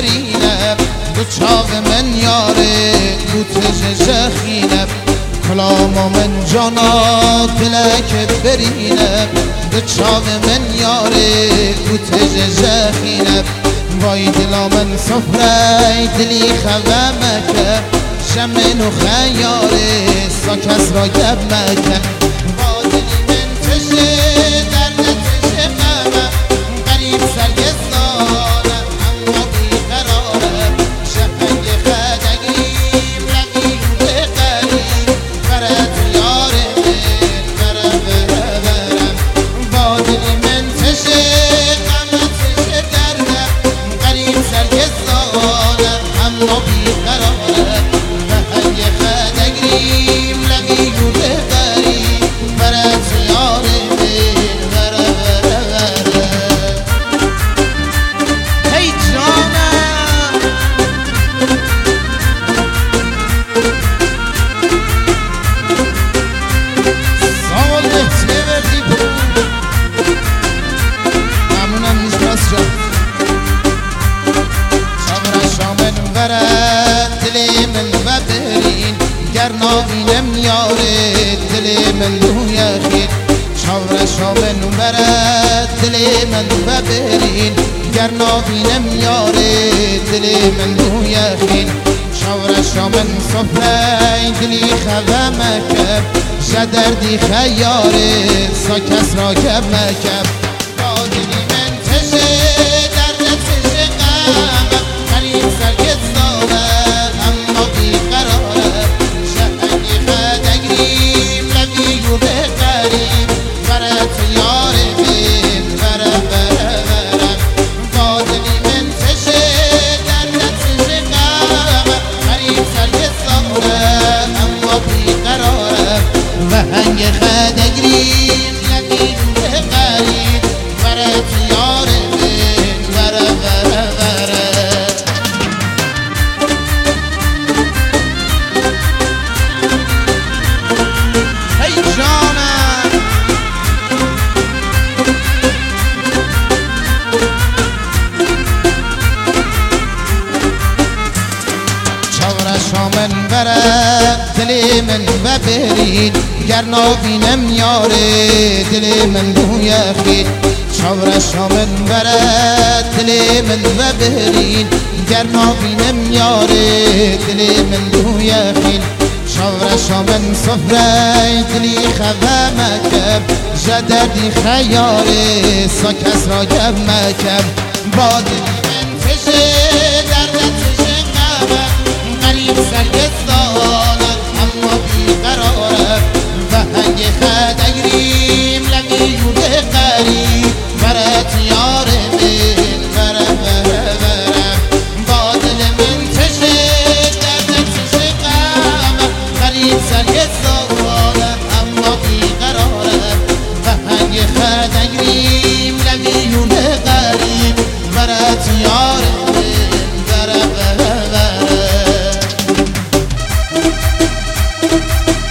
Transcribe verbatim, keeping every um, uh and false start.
برینم دو چاق من یاره بوتج جخینم کلام من جانا دلک برینم دو چاق من یاره بوتج جخینم وای دلا من صفره دلی خوامکه شمن و خیاره سا کس را گب مکه با دلی من تشه درد تشه قمه قریب سرگستانه اما بیقراره شپنگ خدگیم لقیم به قریب برد یاره من بره بره برم با دلی من تشه قمه تشه درده قریب سرگستانه اما بیقراره نابینم یاره دل من روی خیر چاور شامن برد دل من و برین گر نابینم یاره دل من روی خیر چاور شامن صفره دلی خواه مکب شدردی خیاره سا کس را کب مکب با دلی من تشه درد تشه قمم قریب سرگستانه اما بیقراره هنگ خدگریم لبیم به قریب برد یار من بره بره بره هی جانم چاور شامن بره دل من و برین گر نابینم یاره دل من روی خیر چاور شامن برد دل من و برین گر نابینم یاره دل من روی خیر چاور شامن صفره دلی خواه مکب جدردی خیاره سا کس را گب مکب با دلی من تشه درد تشه قمه قریب سرگستانه اما بیقراره هنگ خدگریم لقیم به قریب برد یار من بره بره برم با دل من تشه درد تشه قمه قریب سرگستانه اما بیقراره هنگ خدگریم لقیم به قریب برد یار من بره بره بره